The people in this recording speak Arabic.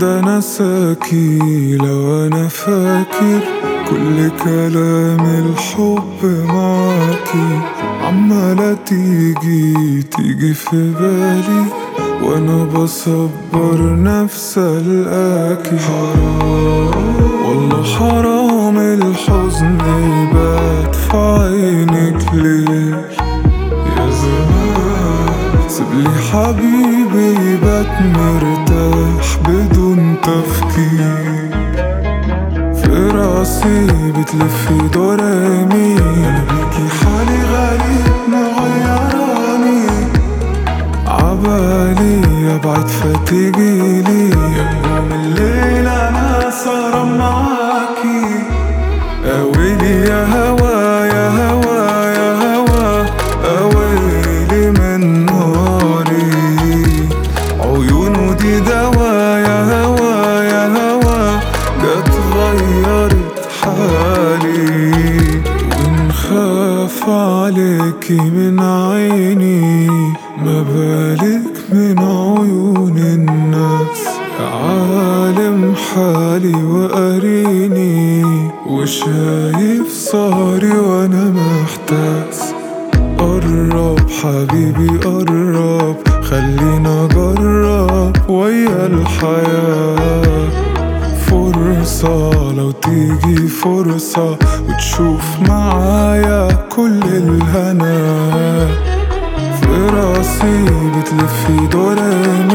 امتى نساكي لو انا فاكر كل كلام الحب معاكي. عمالة تيجي في بالي وانا بصبر نفسي القاكي. حرام والله حرام الحزن يبات في عينك ليل يا زمان. سيبلي حبيبي يبات مرتاح بدون تفكير. في راسي بتلف دورامي انا بيكي حالي غريب مغيراني. عبالي ابعد فتجيلي يوم الليل انا سهران معاكي. اويلي يا هوا يا هوا يا هوا اويلي من ناري. عيونه دي دوا يا هوا يا هوا جت غيرت حالي. ونخاف عليكي من عيني ما بالك من عيون الناس. يا عالم حالي وقاريني وشايف صاري وانا محتاس. قرب حبيبي قرب خلينا اجرب ويا الحياة. فرصة لو تيجي فرصة وتشوف معايا كل الهنا. في راسي بتلفي دوراني